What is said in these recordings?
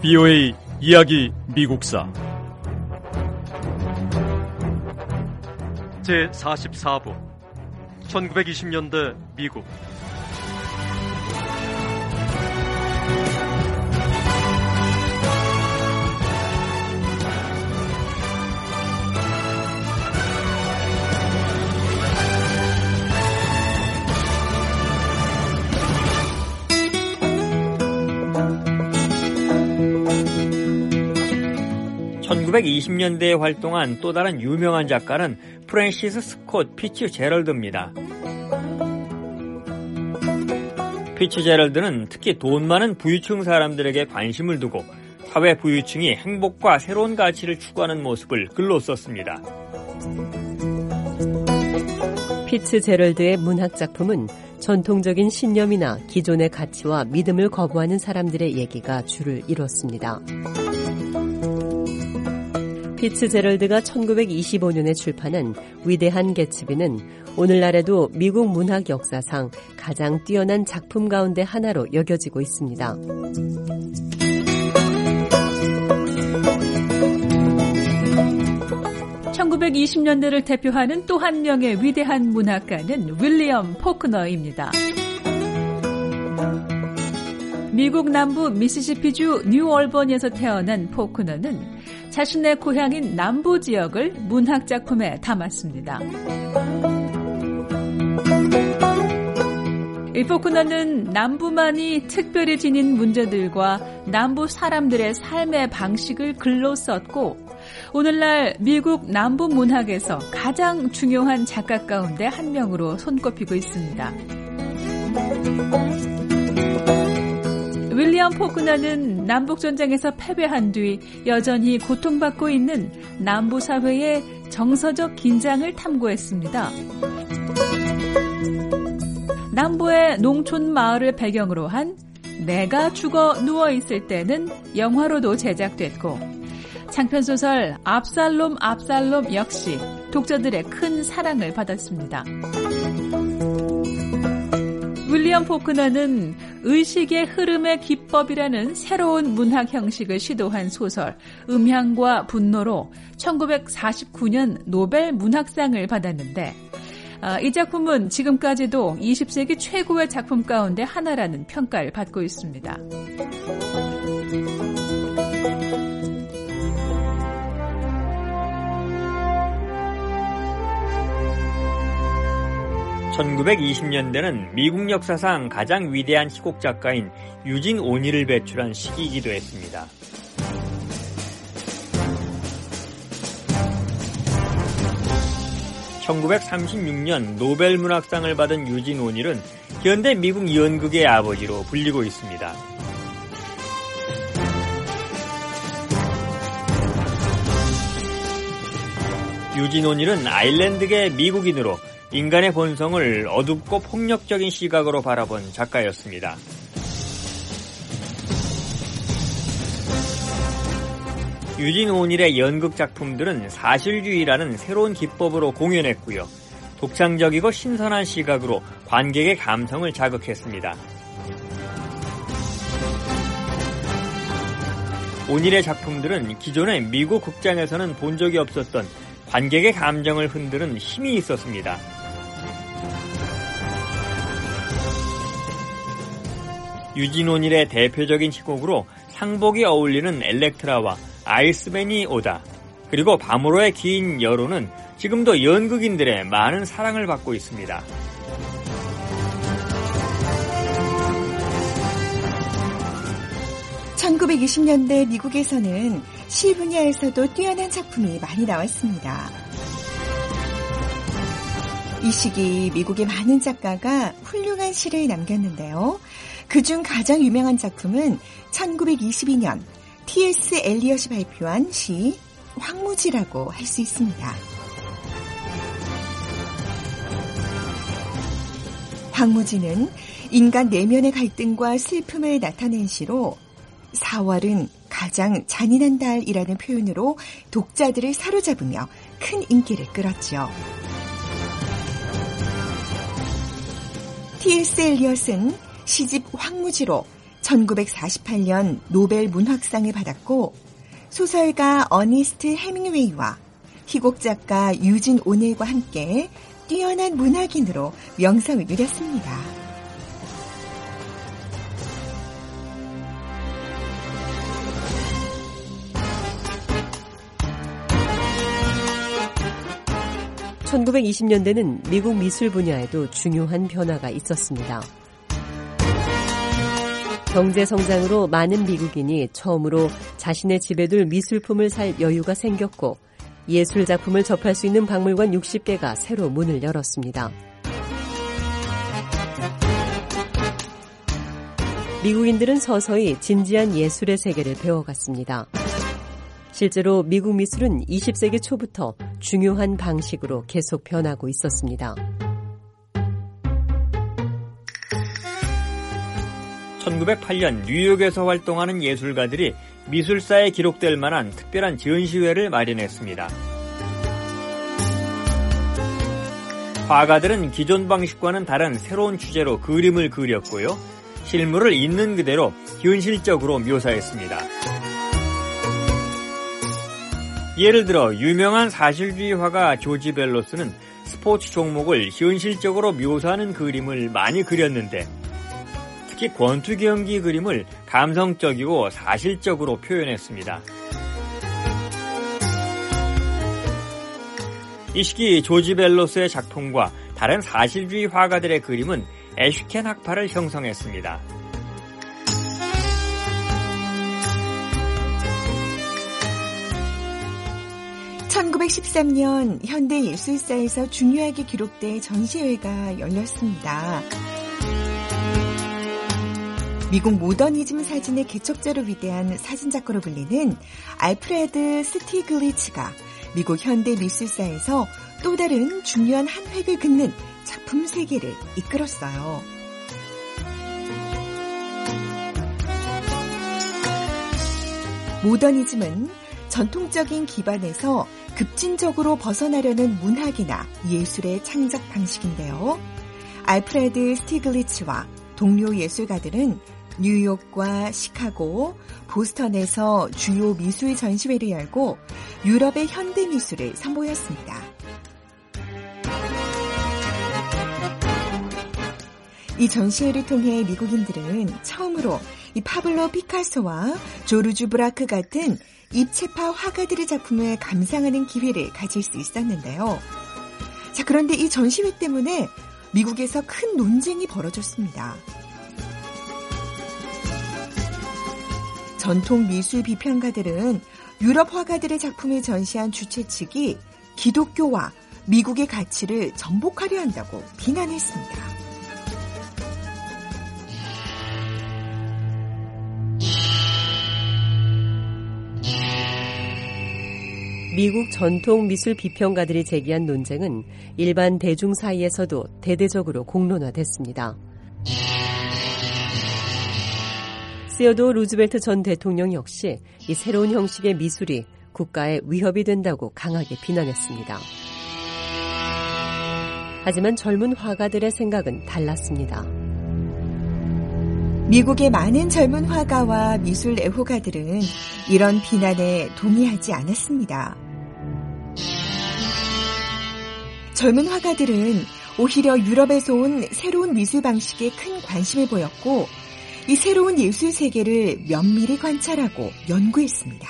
BOA 이야기 미국사 제44부 1920년대 미국. (1920년대에) 활동한 또 다른 유명한 작가는 프랜시스 스콧 피츠제럴드입니다. 피츠제럴드는 특히 돈 많은 부유층 사람들에게 관심을 두고 사회 부유층이 행복과 새로운 가치를 추구하는 모습을 글로 썼습니다. 피츠제럴드의 문학 작품은 전통적인 신념이나 기존의 가치와 믿음을 거부하는 사람들의 얘기가 주를 이뤘습니다. 피츠제럴드가 1925년에 출판한 위대한 개츠비는 오늘날에도 미국 문학 역사상 가장 뛰어난 작품 가운데 하나로 여겨지고 있습니다. 1920년대를 대표하는 또 한 명의 위대한 문학가는 윌리엄 포크너입니다. 미국 남부 미시시피주 뉴얼번에서 태어난 포크너는 자신의 고향인 남부 지역을 문학 작품에 담았습니다. 이 포크너는 남부만이 특별히 지닌 문제들과 남부 사람들의 삶의 방식을 글로 썼고, 오늘날 미국 남부 문학에서 가장 중요한 작가 가운데 한 명으로 손꼽히고 있습니다. 윌리엄 포크너는 남북전쟁에서 패배한 뒤 여전히 고통받고 있는 남부 사회의 정서적 긴장을 탐구했습니다. 남부의 농촌 마을을 배경으로 한 내가 죽어 누워있을 때는 영화로도 제작됐고, 장편소설 압살롬 역시 독자들의 큰 사랑을 받았습니다. 윌리엄 포크너는 의식의 흐름의 기법이라는 새로운 문학 형식을 시도한 소설 음향과 분노로 1949년 노벨 문학상을 받았는데, 이 작품은 지금까지도 20세기 최고의 작품 가운데 하나라는 평가를 받고 있습니다. (1920년대는) 미국 역사상 가장 위대한 희곡 작가인 유진 오닐을 배출한 시기이기도 했습니다. (1936년) 노벨 문학상을 받은 유진 오닐은 현대 미국 연극의 아버지로 불리고 있습니다. 유진 오닐은 아일랜드계 미국인으로 인간의 본성을 어둡고 폭력적인 시각으로 바라본 작가였습니다. 유진 오닐의 연극 작품들은 사실주의라는 새로운 기법으로 공연했고요. 독창적이고 신선한 시각으로 관객의 감성을 자극했습니다. 오닐의 작품들은 기존의 미국 극장에서는 본 적이 없었던 관객의 감정을 흔드는 힘이 있었습니다. 유진 오닐의 대표적인 희곡으로 상복이 어울리는 엘렉트라와 아이스맨이 오다, 그리고 밤으로의 긴 여로는 지금도 연극인들의 많은 사랑을 받고 있습니다. (1920년대) 미국에서는 시 분야에서도 뛰어난 작품이 많이 나왔습니다. 이 시기 미국의 많은 작가가 훌륭한 시를 남겼는데요. 그중 가장 유명한 작품은 1922년 T.S. 엘리엇이 발표한 시 황무지라고 할 수 있습니다. 황무지는 인간 내면의 갈등과 슬픔을 나타낸 시로 4월은 가장 잔인한 달이라는 표현으로 독자들을 사로잡으며 큰 인기를 끌었죠. T.S. 엘리엇은 시집 황무지로 1948년 노벨 문학상을 받았고 소설가 어니스트 해밍웨이와 희곡 작가 유진 오닐과 함께 뛰어난 문학인으로 명성을 누렸습니다. (1920년대는) 미국 미술 분야에도 중요한 변화가 있었습니다. 경제 성장으로 많은 미국인이 처음으로 자신의 집에 둘 미술품을 살 여유가 생겼고 예술 작품을 접할 수 있는 박물관 60개가 새로 문을 열었습니다. 미국인들은 서서히 진지한 예술의 세계를 배워갔습니다. 실제로 미국 미술은 20세기 초부터 중요한 방식으로 계속 변하고 있었습니다. 1908년 뉴욕에서 활동하는 예술가들이 미술사에 기록될 만한 특별한 전시회를 마련했습니다. 화가들은 기존 방식과는 다른 새로운 주제로 그림을 그렸고요. 실물을 있는 그대로 현실적으로 묘사했습니다. 예를 들어 유명한 사실주의 화가 조지 벨로스는 스포츠 종목을 현실적으로 묘사하는 그림을 많이 그렸는데 특히 권투 경기 그림을 감성적이고 사실적으로 표현했습니다. 이 시기 조지 벨로스의 작품과 다른 사실주의 화가들의 그림은 애슈켄 학파를 형성했습니다. (1913년) 현대예술사에서 중요하게 기록된 전시회가 열렸습니다. 미국 모더니즘 사진의 개척자로 위대한 사진작가로 불리는 알프레드 스티글리츠가 미국 현대 미술사에서 또 다른 중요한 한 획을 긋는 작품 세계를 이끌었어요. 모더니즘은 전통적인 기반에서 급진적으로 벗어나려는 문학이나 예술의 창작 방식인데요. 알프레드 스티글리츠와 동료 예술가들은 뉴욕과 시카고, 보스턴에서 주요 미술 전시회를 열고 유럽의 현대 미술을 선보였습니다. 이 전시회를 통해 미국인들은 처음으로 이 파블로 피카소와 조르주 브라크 같은 입체파 화가들의 작품을 감상하는 기회를 가질 수 있었는데요. 자, 그런데 이 전시회 때문에 미국에서 큰 논쟁이 벌어졌습니다. 전통 미술 비평가들은 유럽 화가들의 작품을 전시한 주최 측이 기독교와 미국의 가치를 전복하려 한다고 비난했습니다. 미국 전통 미술 비평가들이 제기한 논쟁은 일반 대중 사이에서도 대대적으로 공론화됐습니다. 시어도어 루즈벨트 전 대통령 역시 이 새로운 형식의 미술이 국가에 위협이 된다고 강하게 비난했습니다. 하지만 젊은 화가들의 생각은 달랐습니다. 미국의 많은 젊은 화가와 미술 애호가들은 이런 비난에 동의하지 않았습니다. 젊은 화가들은 오히려 유럽에서 온 새로운 미술 방식에 큰 관심을 보였고 이 새로운 예술 세계를 면밀히 관찰하고 연구했습니다.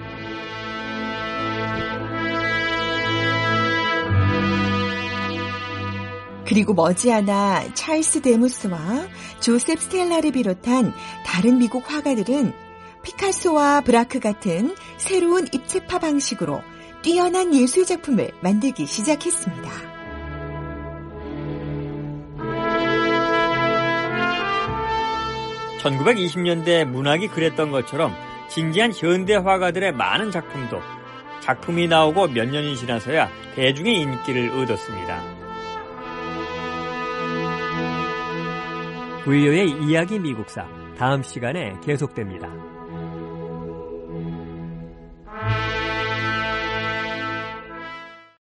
그리고 머지않아 찰스 데무스와 조셉 스텔라를 비롯한 다른 미국 화가들은 피카소와 브라크 같은 새로운 입체파 방식으로 뛰어난 예술 작품을 만들기 시작했습니다. (1920년대) 문학이 그랬던 것처럼 진지한 현대 화가들의 많은 작품도 작품이 나오고 몇 년이 지나서야 대중의 인기를 얻었습니다. 부이오의 이야기 미국사 다음 시간에 계속됩니다.